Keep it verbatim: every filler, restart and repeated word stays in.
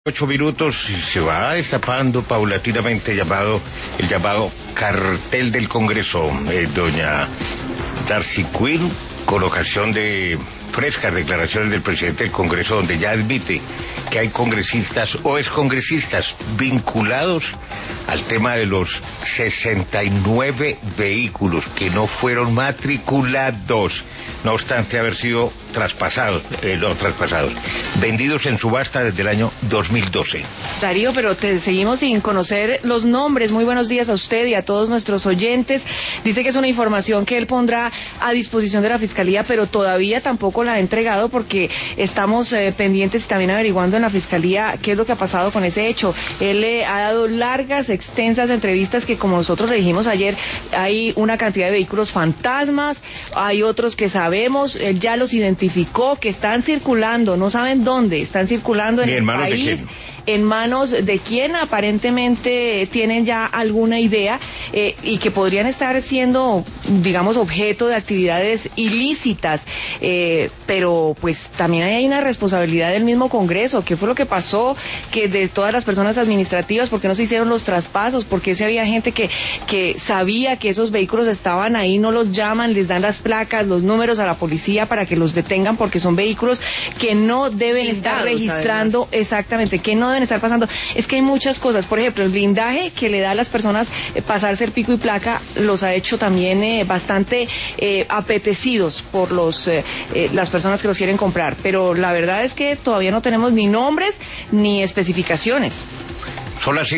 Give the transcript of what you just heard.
Ocho minutos y se va destapando paulatinamente llamado el llamado cartel del Congreso. Eh, doña Darcy Quinn, con ocasión de frescas declaraciones del presidente del Congreso, donde ya admite que hay congresistas o excongresistas vinculados al tema de los sesenta y nueve vehículos que no fueron matriculados, no obstante haber sido traspasados, eh, no traspasados, vendidos en subasta desde el año dos mil doce. Darío, pero te seguimos sin conocer los nombres. Muy buenos días a usted y a todos nuestros oyentes. Dice que es una información que él pondrá a disposición de la Fiscalía, pero todavía tampoco la ha entregado porque estamos eh, pendientes y también averiguando en la Fiscalía qué es lo que ha pasado con ese hecho. Él le ha dado largas, extensas entrevistas que, como nosotros le dijimos ayer, hay una cantidad de vehículos fantasmas, hay otros que sabemos, él ya los identificó, que están circulando, no saben dónde, están circulando en el país. ¿En manos de quién? Aparentemente tienen ya alguna idea eh, y que podrían estar siendo, digamos, objeto de actividades ilícitas, eh, pero pues también hay una responsabilidad del mismo Congreso. ¿Qué fue lo que pasó? Que de todas las personas administrativas, ¿por qué no se hicieron los traspasos? ¿Por qué si había gente que, que sabía que esos vehículos estaban ahí, no los llaman, les dan las placas, los números a la policía para que los detengan, porque son vehículos que no deben Blindados, estar registrando, además. Exactamente, que no deben estar pasando? Es que hay muchas cosas. Por ejemplo, el blindaje que le da a las personas eh, pasarse el pico y placa los ha hecho también eh, bastante eh, apetecidos por los eh, eh, las personas que los quieren comprar, pero la verdad es que todavía no tenemos ni nombres ni especificaciones. Son las